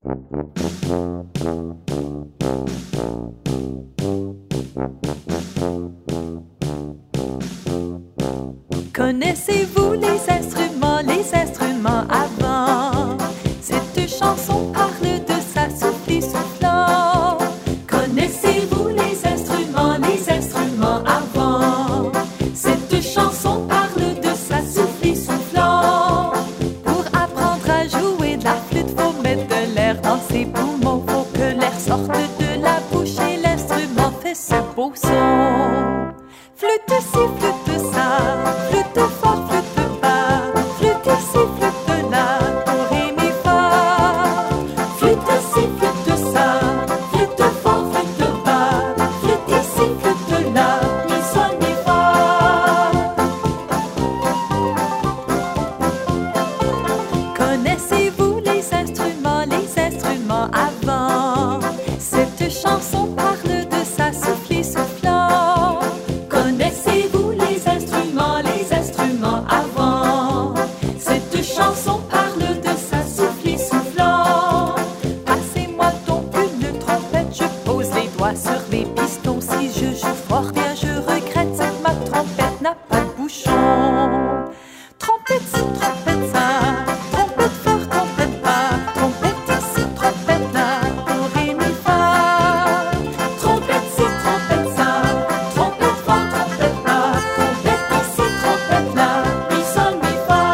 Connaissez-vous les instruments avant? Cette chanson parle de sa souffle soufflant. Connaissez-vous les instruments avant? Cette chanson parle de sa souffle soufflant. Pour apprendre à jouer de la flûte, faut mettre de l'air dans ses poumons. Faut que l'air sorte de la bouche et l'instrument fait ce beau son. Flûte ci, flûte ça, flûte fort, flûte bas, flûte ici, flûte là, do, ré, mi, fa. Flûte ci, flûte ça, flûte fort, flûte bas, flûte ici, flûte là, mi, sol, mi, fa. Connaissez-vous les instruments avant? Cette chanson parle de sa souffle soufflant. Connaissez-vous les instruments avant? Cette chanson parle de sa souffle soufflant. Passez-moi donc une trompette, je pose les doigts sur les pistons. Si je joue fort bien, je regrette que ma trompette n'a pas de bouchon. Trompette ci, trompette ça, trompette fort, trompette bas, trompette ici, trompette là, do, ré, mi, fa. Trompette ci, trompette ça, trompette fort, trompette bas, trompette ici, trompette là, mi, sol, mi, fa.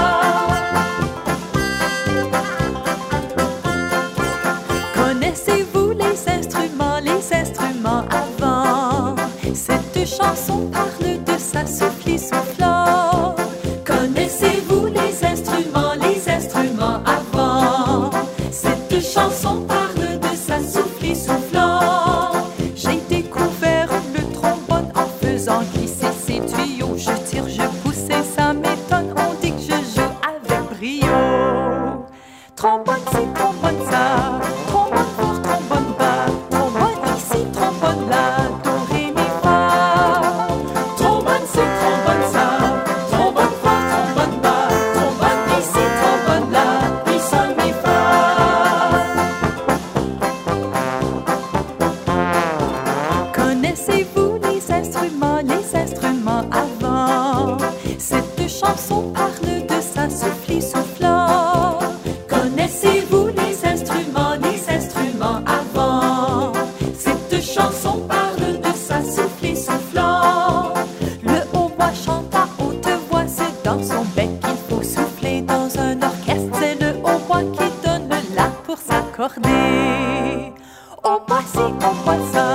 Connaissez-vous les instruments avant? Cette chanson parle de sa souffle soufflant. Connaissez-vous les instruments avant? Cette chanson parle de sa souffle soufflant. J'ai découvert le trombone en faisant glisser ses tuyaux. Je tire, je pousse et ça m'étonne. On dit que je joue avec brio. Trombone ci, trombone ça, trombone fort, trombone bas, trombone ici, trombone là, do, ré, mi, fa. Trombone ci, trombone ça, trombone fort, trombone bas, trombone ici, trombone là, mi, sol, mi, fa. Connaissez-vous les instruments avant? Cette chanson parle de sa souffle soufflant. Connaissez-vous les instruments avant? Cette chanson parle de sa souffle soufflant. Le hautbois chante à haute voix, c'est dans son bec qu'il faut souffler. Dans un orchestre, c'est le hautbois qui donne le la pour s'accorder. Hautbois ci, hautbois ça,